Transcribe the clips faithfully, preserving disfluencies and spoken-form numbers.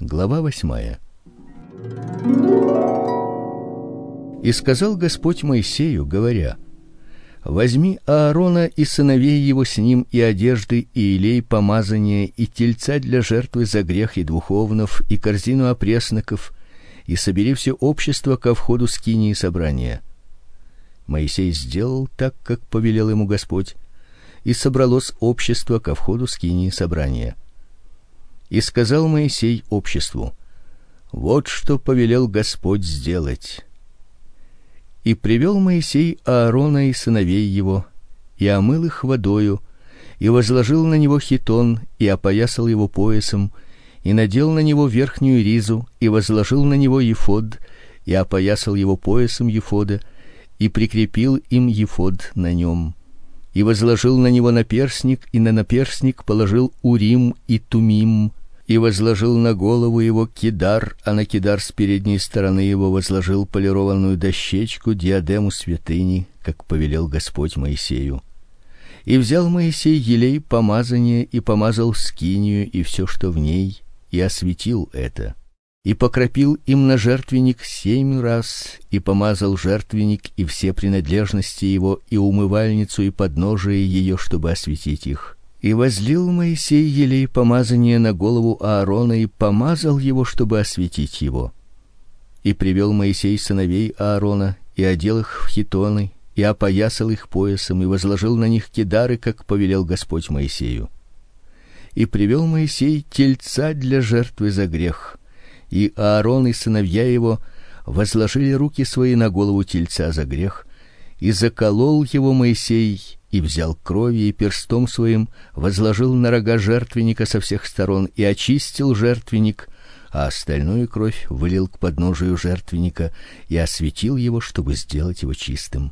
Глава восьмая. И сказал Господь Моисею, говоря: возьми Аарона и сыновей его с ним, и одежды, и елей помазания, и тельца для жертвы за грех, и двух овнов, и корзину опресноков, и собери все общество ко входу скинии собрания. Моисей сделал так, как повелел ему Господь, и собралось общество ко входу скинии собрания. И сказал Моисей обществу: вот что повелел Господь сделать. И привел Моисей Аарона и сыновей его, и омыл их водою, и возложил на него хитон, и опоясал его поясом, и надел на него верхнюю ризу, и возложил на него ефод, и опоясал его поясом ефода, и прикрепил им ефод на нем, и возложил на него наперстник, и на наперстник положил урим и тумим, и возложил на голову его кидар, а на кидар с передней стороны его возложил полированную дощечку, диадему святыни, как повелел Господь Моисею. И взял Моисей елей помазания и помазал скинию и все, что в ней, и осветил это. И покропил им на жертвенник семь раз, и помазал жертвенник и все принадлежности его, и умывальницу, и подножие ее, чтобы осветить их. И возлил Моисей елей помазания на голову Аарона и помазал его, чтобы осветить его. И привел Моисей сыновей Аарона и одел их в хитоны, и опоясал их поясом, и возложил на них кидары, как повелел Господь Моисею. И привел Моисей тельца для жертвы за грех, и Аарон и сыновья его возложили руки свои на голову тельца за грех, и заколол его Моисей, и взял крови и перстом своим возложил на рога жертвенника со всех сторон, и очистил жертвенник, а остальную кровь вылил к подножию жертвенника и осветил его, чтобы сделать его чистым.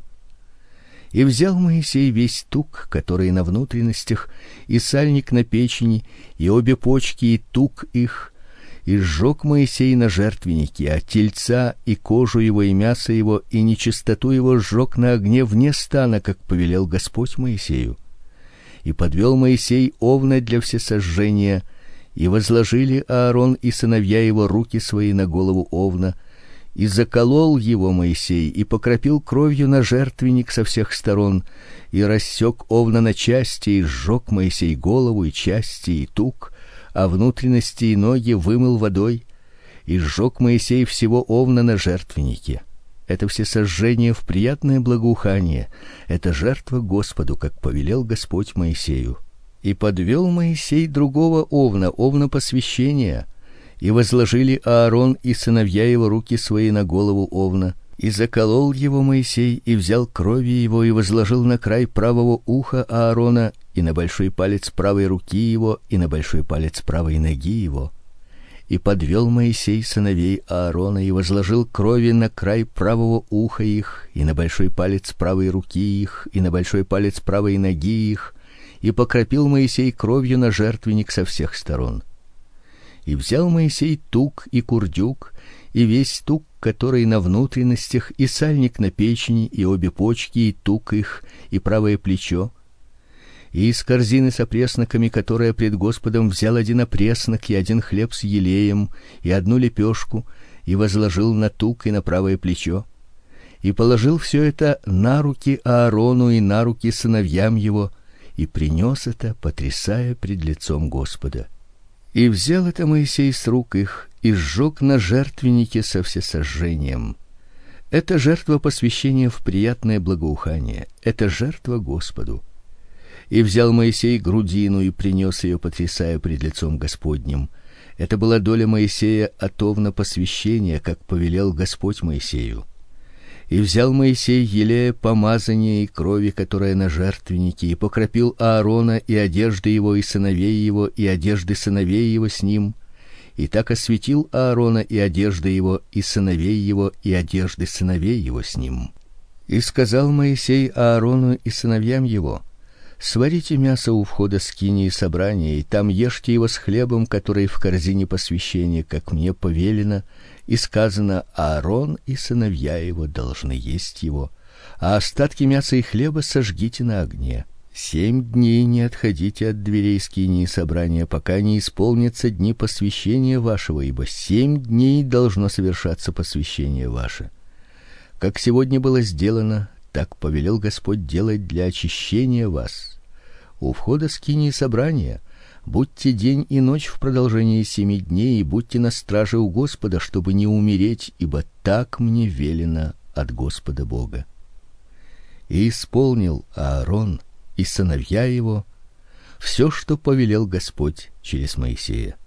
И взял Моисей весь тук, который на внутренностях, и сальник на печени, и обе почки, и тук их, и сжег Моисей на жертвеннике, а тельца и кожу его, и мясо его, и нечистоту его сжег на огне вне стана, как повелел Господь Моисею. И подвел Моисей овна для всесожжения, и возложили Аарон и сыновья его руки свои на голову овна, и заколол его Моисей, и покропил кровью на жертвенник со всех сторон, и рассек овна на части, и сжег Моисей голову и части и тук, а внутренности и ноги вымыл водой, и сжег Моисей всего овна на жертвеннике. Это всесожжение в приятное благоухание, это жертва Господу, как повелел Господь Моисею. И подвел Моисей другого овна, овна посвящения, и возложили Аарон и сыновья его руки свои на голову овна, и заколол его Моисей, и взял крови его, и возложил на край правого уха Аарона, и на большой палец правой руки его, и на большой палец правой ноги его. И подвел Моисей сыновей Аарона, и возложил крови на край правого уха их, и на большой палец правой руки их, и на большой палец правой ноги их, и покропил Моисей кровью на жертвенник со всех сторон. И взял Моисей тук и курдюк, и весь тук, который на внутренностях, и сальник на печени, и обе почки, и тук их, и правое плечо, и из корзины с опресноками, которая пред Господом, взял один опреснок и один хлеб с елеем и одну лепешку, и возложил на тук и на правое плечо, и положил все это на руки Аарону и на руки сыновьям его, и принес это, потрясая пред лицом Господа. И взял это Моисей с рук их и сжег на жертвеннике со всесожжением. Это жертва посвящения в приятное благоухание, это жертва Господу. И взял Моисей грудину и принес ее, потрясая пред лицом Господним. Это была доля Моисея от овна посвящения, как повелел Господь Моисею. И взял Моисей елея помазания и крови, которая на жертвеннике, и покропил Аарона и одежды его, и сыновей его, и одежды сыновей его с ним, и так осветил Аарона и одежды его, и сыновей его, и одежды сыновей его с ним. И сказал Моисей Аарону и сыновьям его: сварите мясо у входа скинии собрания, и там ешьте его с хлебом, который в корзине посвящения, как мне повелено, и сказано: Аарон и сыновья его должны есть его, а остатки мяса и хлеба сожгите на огне. Семь дней не отходите от дверей скинии собрания, пока не исполнятся дни посвящения вашего, ибо семь дней должно совершаться посвящение ваше. Как сегодня было сделано, так повелел Господь делать для очищения вас. У входа скинии собрания будьте день и ночь в продолжении семи дней, и будьте на страже у Господа, чтобы не умереть, ибо так мне велено от Господа Бога. И исполнил Аарон и сыновья его все, что повелел Господь через Моисея.